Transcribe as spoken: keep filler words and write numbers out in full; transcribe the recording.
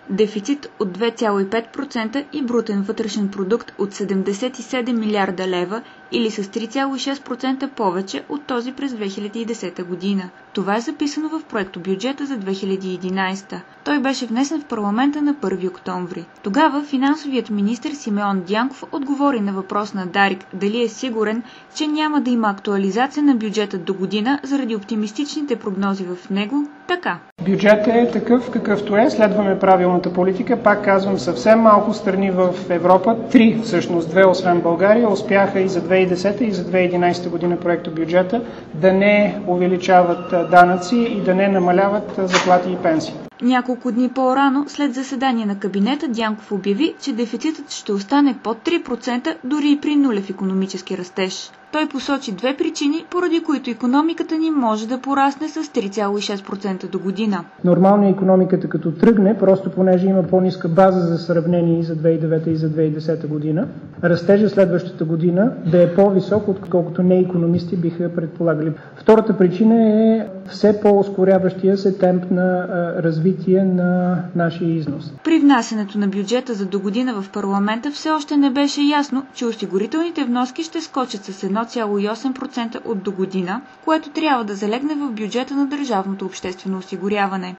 дефицит от две цяло и пет процента и брутен вътрешен продукт от седемдесет и седем милиарда лева или с три цяло и шест процента повече от този през две хиляди и десета година. Това е записано в проектобюджета за две хиляди и единадесета. Той беше внесен в парламента на първи октомври. Тогава финансовият министър Симеон Дянков отговори на въпрос на Дарик дали е сигурен, че няма да има актуализация на бюджета до година заради оптимистичните прогнози в него. Така. Бюджетът е такъв какъвто е, следваме правилната политика. Пак казвам, съвсем малко страни в Европа, три всъщност, две освен България, успяха и за две хиляди и десета и за две хиляди и единадесета година проектобюджета да не увеличават данъци и да не намаляват заплати и пенсии. Няколко дни по-рано, след заседание на кабинета, Дянков обяви, че дефицитът ще остане под три процента дори и при нулев икономически растеж. Той посочи две причини, поради които икономиката ни може да порасне с три цяло и шест процента до година. Нормално е икономиката като тръгне, просто понеже има по-ниска база за сравнение и за две хиляди и девета и за две хиляди и десета година, растежа следващата година да е по-висок, отколкото не икономисти биха предполагали. Втората причина е все по-ускоряващия се темп на а, развитие на нашия износ. При внасянето на бюджета за до година в парламента все още не беше ясно, че осигурителните вноски ще скочат с едно цяло и осем процента от до година, което трябва да залегне в бюджета на държавното обществено осигуряване.